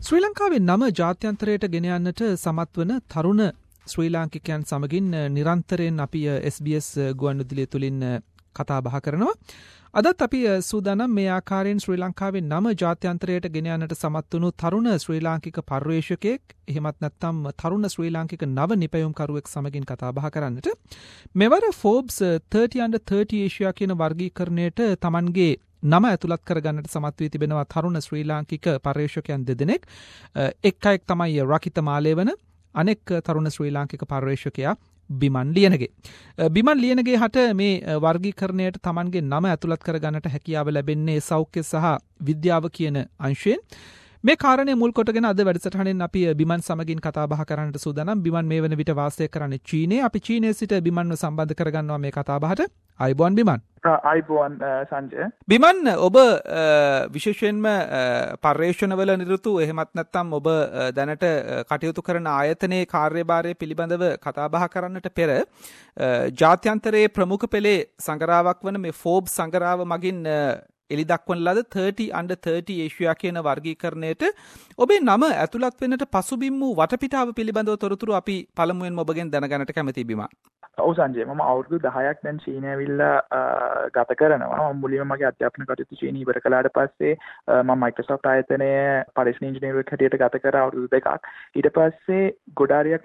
ශ්‍රී ලංකාවේ නම ජාත්‍යන්තරයට ගෙන යන්නට සමත් වන තරුණ ශ්‍රී ලාංකිකයන් සමගින් නිරන්තරයෙන් අපි SBS ගුවන්විදුලිය තුලින් කතා බහ කරනවා. අදත් අපි සූදානම් මේ ආකාරයෙන් ශ්‍රී ලංකාවේ නම ජාත්‍යන්තරයට ගෙන යන්නට සමත් වුණු තරුණ ශ්‍රී ලාංකික පර්යේෂකයෙක් එහෙමත් නැත්නම් තරුණ ශ්‍රී ලාංකික නව නිපැයුම්කරුවෙක් සමගින් කතා බහ කරන්නට මෙවර Forbes 30 under 30 ඒෂියා කියන වර්ගීකරණයට Tamanගේ නම ඇතුළත් කරගන්නට සමත් වී තිබෙනවා තරුණ ශ්‍රී ලාංකික පර්යේෂකයන් දෙදෙනෙක්. එක් අයෙක් තමයි රකිත මාලේවන, අනෙක් තරුණ ශ්‍රී ලාංකික පර්යේෂකයා බිමන් ලියනගේ. බිමන් ලියනගේ හට මේ වර්ගීකරණයට Tamanගේ නම ඇතුළත් කරගන්නට හැකියාව ලැබෙන්නේ සෞඛ්‍ය සහ විද්‍යාව කියන අංශයෙන්. මේ කාරණය මුල් කොටගෙන අද වැඩසටහනෙන් අපි බිමන් සමගින් කතා බහ කරන්නට සූදානම්. බිමන් මේ වන විට වාසය කරන්නේ චීනයේ. අපි චීනයේ සිට බිමන්ව සම්බන්ධ කරගන්නවා මේ කතා බහට. අයබෝන් බිමන්. අයිබෝන් සංජය. බිමන් ඔබ විශේෂයෙන්ම පර්යේෂණවල නිරතු එහෙමත් නැත්නම් ඔබ දැනට කටයුතු කරන ආයතනයේ කාර්යභාරය පිළිබඳව කතා බහ කරන්නට පෙර ජාත්‍යන්තරයේ ප්‍රමුඛ පෙළේ සංගරාවක් වන මේ Forbes සංගරාව මගින් එලි දක්වන ලද 30 under 30 ඒෂියා කියන වර්ගීකරණයට ඔබේ නම ඇතුළත් වෙන්නට පසුබිම් වූ වටපිටාව පිළිබඳව තොරතුරු අපි පළමුවෙන්ම ඔබගෙන් දැනගන්නට කැමතියි බිමන්. ඔව් සංජය, මම අවුරුදු 10ක් දැන් චීනය ඇවිල්ලා ගත කරනවා. මම මුලින්ම මගේ අධ්‍යාපන කටයුතු චීනය ඉවර කළාට පස්සේ මම Microsoft ආයතනයේ පරිශ්‍රණ ඉංජිනේරුවෙක් හැටියට ගත කරා අවුරුදු 2ක්. ඊට පස්සේ ගොඩාරියක්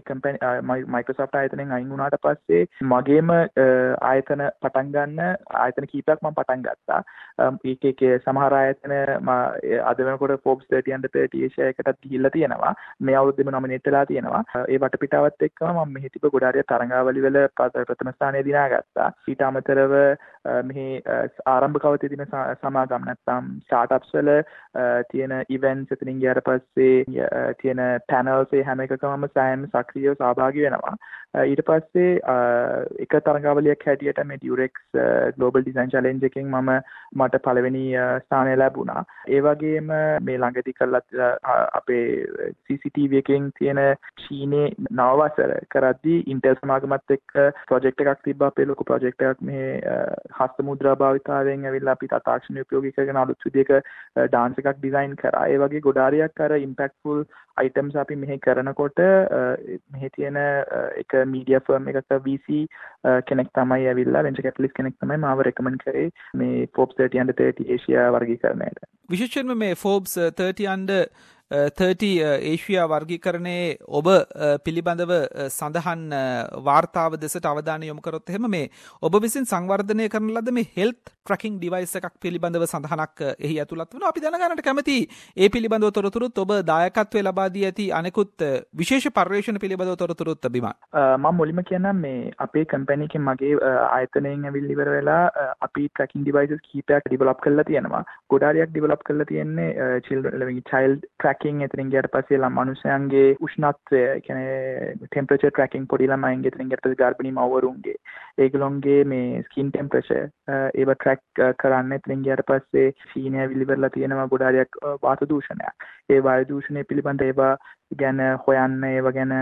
මම Microsoft ආයතනයෙන් අයින් වුණාට පස්සේ මගේම ආයතන පටන් ගන්න ආයතන කීපයක් මම පටන් ගත්තා. ඒකේ සමහර ආයතන අද වෙනකොට Forbes 30 under 30 ඒෂියාවකටත් ගිහිල්ලා තියෙනවා. මේ අවුරුද්දේම නොමිනේට් වෙලා තියෙනවා. ඒ වටපිටාවත් එක්කම මම මෙහි තිබ්බ ගොඩාරිය තරඟාවලි වල ප්‍රථම ස්ථානය දිනාගත්තා. ඊට අමතරව මෙහි ආරම්භකව තියෙන සමාගම් නැත්නම් ස්ටාර්ට්අප්ස් වල තියෙන ඉවෙන්ට්ස් එතනින් ගියාට පස්සේ තියෙන පැනල්ස් ඒ හැම එකකම සෑම සක්‍රියව සහභාගී වෙනවා. ඊට පස්සේ එක තරඟාවලියක් හැටියට මේ Durex Global Design Challenge එකෙන් මට පළවෙනි ස්ථානය ලැබුණා. ඒ වගේම මේ ළඟදී කළා අපේ CCTV එකෙන් තියෙන චීනේ නව වසර කරද්දී Intel සමාගමත් එක්ක ප්‍රොජෙක්ට් එකක් තිබ්බා. අපේ ලොකු ප්‍රොජෙක්ට් එකක් මේ හස්ත මුද්‍රා භාවිතාවෙන් ඇවිල්ලා අපි තාක්ෂණය උපයෝගී කරගෙන අලුත් විදිහක ඩාන්ස් එකක් ඩිසයින් කරා. ඒ වගේ ගොඩාරියක් අර ඉම්පැක්ට්ෆුල් අයිටම්ස් අපි මෙහි කරනකොට මෙහි තියෙන එක මීඩියා ෆර්ම් එකක VC කෙනෙක් තමයි ඇවිල්ලා වෙන්චර් කැපිටලිස්ට් කෙනෙක් තමයි මාව රෙකමන්ඩ් කරේ මේ Forbes 30 under 30 ඒෂියා වර්ගීකරණයට. විශේෂයෙන්ම මේ Forbes 30 under 30 ඒෂියා වර්ගීකරණයේ ඔබ පිළිබඳව සඳහන් වාර්තාව දෙසට අවධානය යොමු කරොත් එහෙම මේ ඔබ විසින් සංවර්ධනය කරන ලද මේ හෙල්ත් ට්‍රැකින් ඩිවයිස් එකක් පිළිබඳව සඳහනක් එහි ඇතුළත් වෙනවා. අපි දැනගන්නට කැමතියි ඒ පිළිබඳව තොරතුරුත් ඔබ දායකත්වයේ ලබා දී ඇති අනෙකුත් විශේෂ පර්යේෂණ පිළිබඳව තොරතුරුත් බිමන්. මම මුලින්ම කියන්නම් මේ අපේ කම්පැනි එකෙන් මගේ ආයතනයෙන් ඇවිල්ලා ඉවර වෙලා අපි ට්‍රැකින් ඩිවයිසස් කීපයක් ඩෙවලොප් කරලා තියෙනවා. ගොඩාරියක් ඩෙවලොප් කරලා තියෙන්නේ චයිල්ඩ් ට්‍රැකින් එතනින් ගියාට පස්සේ මනුස්සයන්ගේ උෂ්ණත්වය කියන්නේ ටෙම්පරේචර් ට්‍රැකින් පොඩි ළමයින්ගේ එතනින් ගියාට පස්සේ ගර්භණී මව්වරුන්ගේ ඒගොල්ලොන්ගේ මේ ස්කින් ටෙම්පරේචර් ඒව ට්‍රැක් කරන්න එතනින් ගියාට පස්සේ චීනය ඇවිල්ලා තියෙනවා ගොඩාරියක් වායු දූෂණයක්. ඒ වායු දූෂණය පිළිබඳ ඒවා ගැන හොයන්න ඒව ගැන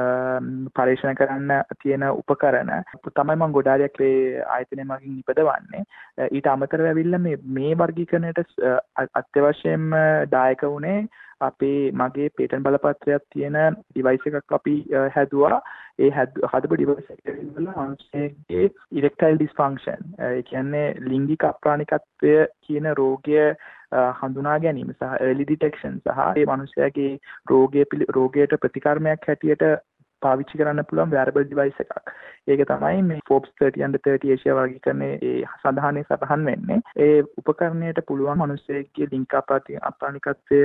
පරීක්ෂණ කරන්න තියෙන උපකරණ තමයි මම ගොඩාරියක් මේ ආයතනය මගින් ඉපදවන්නේ. ඊට අමතරව ඇවිල්ලා මේ වර්ගීකරණයට අත්‍යවශ්‍යම දායක වුණේ අපේ මගේ පේටන්ට් බලපත්‍රයක් තියෙන ඩිවයිස් එකක් අපි හැදුවා. ඒ හදපු ඩිවයිස් එකේ මනුස්සයෙක්ගේ ඉරෙක්ටයිල් ඩිස්ෆන්ක්ෂන් ඒ කියන්නේ ලිංගික අප්‍රාණිකත්වය කියන රෝගය හඳුනා ගැනීම සහ early detection සහ ඒ මනුස්සයාගේ රෝගයට ප්‍රතිකර්මයක් හැටියට පාවිච්චි කරන්න පුළුවන් wearable device එකක්. ඒක තමයි මේ Forbes 30 under 30 ඒෂියා වර්ගීකරණයේ ඒ සඳහනේ සටහන් වෙන්නේ. ඒ උපකරණයට පුළුවන් මනුස්සයෙක්ගේ ලිංගික අප්‍රාණිකත්වය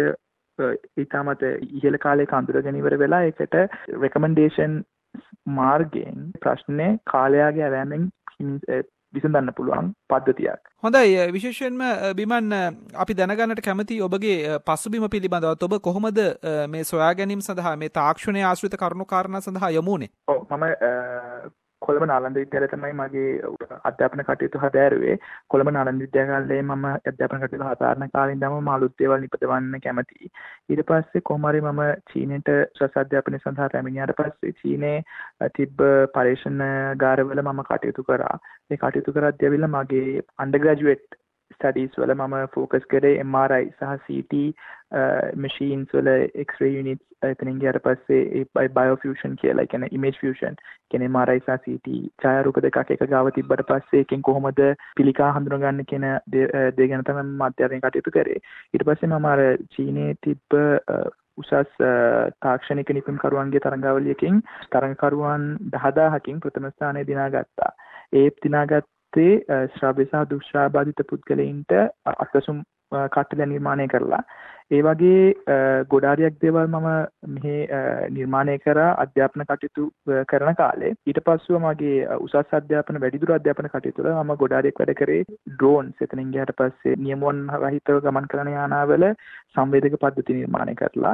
ඊටමත ඉහළ කාලයක අඳුරගෙන ඉවර වෙලා ඒකට රෙකමෙන්ඩේෂන් මාර්ගයෙන් ප්‍රශ්නේ කාලයාගේ ඇවෑමෙන් විසඳන්න පුළුවන් පද්ධතියක්. හොඳයි. විශේෂයෙන්ම බිමන් අපි දැනගන්නට කැමති ඔබගේ පසුබිම පිළිබඳව. ඔබ කොහොමද මේ සොයා ගැනීම සඳහා මේ තාක්ෂණයේ ආශ්‍රිත කරුණු කාරණා සඳහා යමු වුනේ? ඔව් මම කොළඹ නාලන්ද විද්‍යාලයේ තමයි මගේ අධ්‍යාපන කටයුතු හදාරුවේ. කොළඹ නාලන්ද විද්‍යාලයේ මම අධ්‍යාපන කටයුතු හදාරන කාලේ ඉඳන්ම මම අලුත් දේවල් නිපදවන්න කැමතියි. ඊට පස්සේ කොහොම හරි මම චීනයට උසස් අධ්‍යාපනය සඳහා පැමිණියාට පස්සේ චීනයේ තිබ්බ පරීක්ෂණ ගාරවල මම කටයුතු කරා. ඒ කටයුතු කරද්දී ඇවිල්ලා මගේ අන්ඩර්ග්‍රැජුවේට් ස්ටඩීස් වල මම ෆෝකස් කරේ MRI සහ CT machines වල X-ray units එතනින් ගියාට පස්සේ බයෝෆියුෂන් කියලා කියන්නේ ඉමේජ් ෆියුෂන් කියන්නේ MRI සහ CT ඡායාරූප දෙකක් එක ගාව තිබ්බට පස්සේ එකෙන් කොහොමද පිළිකා හඳුනගන්නේ කියන දේ ගැන තමයි මම අධ්‍යයනය කටයුතු කරේ. ඊට පස්සේ මම අර චීනයේ තිබ්බ උසස් තාක්ෂණික නිපුණකරුවන්ගේ තරඟාවලියකින් තරඟකරුවන් 10000කින් ප්‍රථම ස්ථානය දිනාගත්තා. ඒ දිනාගත්තේ ශ්‍රව්‍ය සහ දුෂ්ශ්‍රාවබාධිත පුද්ගලයින්ට අත්සුම් කට්ටල නිර්මාණය කරලා. ඒ වගේ ගොඩාරියක් දේවල් මම මෙහි නිර්මාණය කරා අධ්‍යාපන කටයුතු කරන කාලේ. ඊට පස්සෙ මගේ උසස් අධ්‍යාපන වැඩිදුර අධ්‍යාපන කටයුතු වල මම ගොඩාරියක් වැඩ කරේ ඩ්‍රෝන්ස්. එතනින් ගියාට පස්සේ නියමුවන් රහිතව ගමන් කරන යානාවල සංවේදක පද්ධති නිර්මාණය කරලා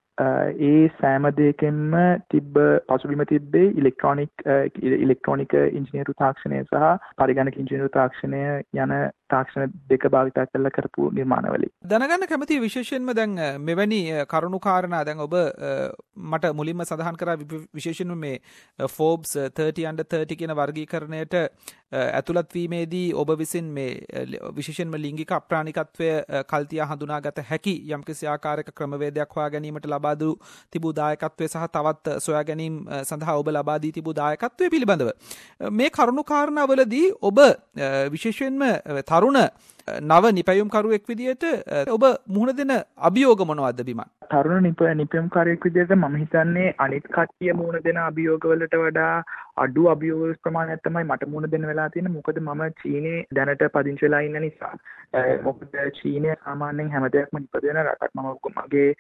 ඒ සෑම දෙයකින්ම පසුබිම තිබ්බේ ඉලෙක්ට්‍රොනික ඉංජිනේරු තාක්ෂණය සහ පරිගණක ඉංජිනේරු තාක්ෂණය යන තාක්ෂණ දෙක භාවිත කරලා කරපු නිර්මාණවලින්. දැනගන්න කැමතියි විශේෂයෙන්ම දැන් මෙවැනි කරුණු කාරණා දැන් ඔබ මට මුලින්ම සඳහන් කරා විශේෂයෙන්ම මේ Forbes 30 under 30 කියන වර්ගීකරණයට ඇතුළත් වීමේදී ඔබ විසින් මේ විශේෂයෙන්ම ලිංගික අප්‍රාණිකත්වය කල්තියා හඳුනාගත හැකි යම්කිසි ආකාරයක ක්‍රමවේදයක් හොයා ගැනීමට ලබා දූ තිබූ දායකත්වය සහ තවත් සොයා ගැනීම සඳහා ඔබ ලබා දී තිබූ දායකත්වය පිළිබඳව මේ කරුණු කාරණාවලදී ඔබ විශේෂයෙන්ම තරුණ නව නිපැයුම්කරුවෙක් විදියට ඔබ මුහුණ දෙන අභියෝග මොනවද බිමන්? තරුණ නිපැයුම්කරුවෙක් විදියට මම හිතන්නේ අනිත් කට්ටිය මුහුණ දෙන අභියෝගවලට වඩා අඩු අභියෝග ප්‍රමාණයක් තමයි මට මුහුණ දෙන්න වෙලා තියෙන්නේ. මොකද මම චීනයේ දැනට පදිංචි වෙලා ඉන්න නිසා. මොකද චීනය සාමාන්‍යයෙන් හැම දෙයක්ම නිපදවන රටක්. මම මගේ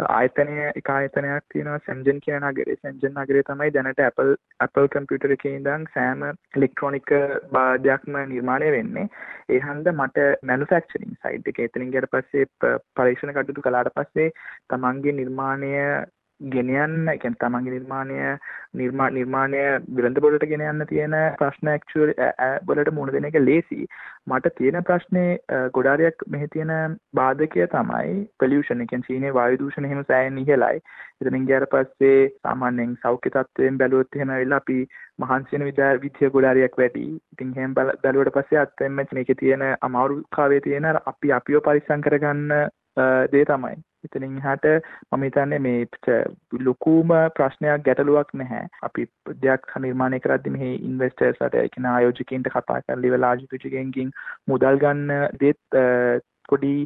එක ආයතනයක් තියෙනවා සෙන්ජන් කියන නගරේ. සෙන්ජන් නගරේ තමයි දැනට Apple කම්පියුටර් එකේ ඉඳන් සෑම ඉලෙක්ට්‍රොනික දෙයක්ම නිර්මාණය වෙන්නේ. ඒ හන්ද මට මැනුෆැක්චරින් සයිඩ් එකේ එතනින් ගියට පස්සේ පරීක්ෂණ කටයුතු කළාට පස්සේ තමන්ගේ නිර්මාණය ගෙන යන්න, ඒ කියන්නේ තමන්ගේ නිර්මාණය විලඳ බොලට ගෙන යන්න තියෙන ප්‍රශ්න ඇක්චුවලි වලට මුහුණ දෙන එක ලේසි. මට තියෙන ප්‍රශ්නේ ගොඩාරියක් මෙහි තියෙන බාධකය තමයි පොලියුෂන්. ඒ කියන්නේ චීනයේ වායු දූෂණ එහෙම සෑහෙන ඉහළයි. එතනින් ගියාට පස්සේ සාමාන්‍යයෙන් සෞඛ්‍ය තත්ත්වයෙන් බැලුවොත් එහෙම වෙලා අපි මහන්සි වෙන විදිය ගොඩාරියක් වැඩි. ඉතින් එහෙම බැලුවට පස්සේ අත්‍යෙම මේකේ තියෙන අමාරුකාවයේ තියෙන අපිව පරිස්සම් කරගන්න දේ තමයි. ඉතින් එහාට මම හිතන්නේ මේ ලොකුම ප්‍රශ්නයක් ගැටලුවක් නැහැ. අපි දෙයක් නිර්මාණය කරද්දී මෙහි ඉන්වෙස්ටර්ස්ලාට ඒ කියන්නේ ආයෝජකයින්ට කතා කරලා ඉවලා ආයෝජකයන්ගෙන් මුදල් ගන්න දෙත් පොඩි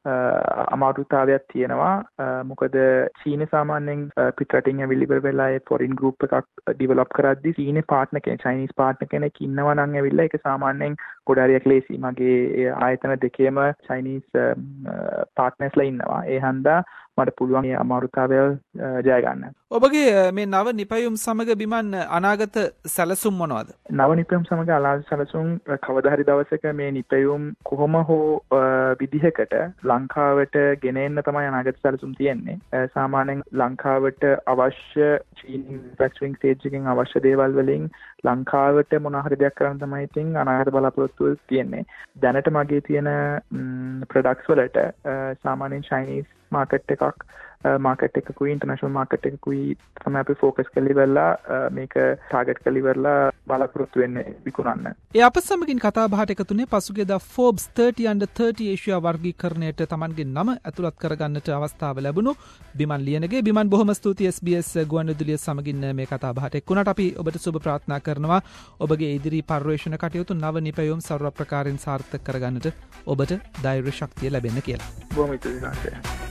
අමාරුතාවයක් තියෙනවා. මොකද චීන සාමාන්‍යයෙන් පිටරටින් ඇවිල්ලා වෙලා ඒ ෆොරින් ගෲප් එකක් ඩෙවලොප් කරද්දී චීනේ පාර්ට්නර් කෙනෙක් චයිනීස් පාර්ට්නර් කෙනෙක් ඉන්නවා නම් ඇවිල්ලා ඒක සාමාන්‍යයෙන් ගොඩාරියක් ලේසි. මගේ ආයතන දෙකේම චයිනීස් පාර්ට්නර්ස්ලා ඉන්නවා. ඒ හන්දා මට පුළුවන් මේ අමාරුතාවය ජය ගන්න. ඔබගේ මේ නව නිපැයුම් සමග බිමන් අනාගත සැලසුම් මොනවද? නව නිපැයුම් සමග අනාගත සැලසුම් කවදා හරි දවසක මේ නිපැයුම් කොහොම හෝ විදිහකට ලංකාවට ගෙන එන්න තමයි අනාගත සැලසුම් තියෙන්නේ. සාමාන්‍යයෙන් ලංකාවට අවශ්‍ය චීන මැනුෆැක්චරින් ස්ටේජ් එකෙන් අවශ්‍ය දේවල් වලින් ලංකාවට මොන හරි දෙයක් කරන්න තමයි ඉතින් අනාගත බලාපොරොත්තු තියෙන්නේ. දැනට මගේ තියෙන ප්‍රොඩක්ට්ස් වලට සාමාන්‍යයෙන් චයිනීස් මාකට් එකකුයි ඉන්ටර්නැෂනල් මාකට් එකකුයි තමයි අපි ෆෝකස් කරලා ඉවරලා මේක ටාගට් කරලා ඉවරලා බලාපොරොත්තු වෙන්නේ විකුණන්න. ඒ අප සමගින් කතා බහට එකතුනේ පසුගියදා Forbes 30 under 30 ඒෂියා වර්ගීකරණයට Tamanගේ නම ඇතුළත් කරගන්නට අවස්ථාව ලැබුණු බිමන් ලියනගේ. බිමන් බොහොම ස්තුතියි SBS ගුවන්විදුලිය සමගින් මේ කතා බහට එක්ුණාට. අපි ඔබට සුබ ප්‍රාර්ථනා කරනවා ඔබගේ ඉදිරි පර්යේෂණ කටයුතු නව නිපැයුම් සර්ව ප්‍රකාරයෙන් සාර්ථක කරගන්නට ඔබට ධෛර්ය ශක්තිය ලැබෙන්න කියලා. බොහොම ස්තුතියි.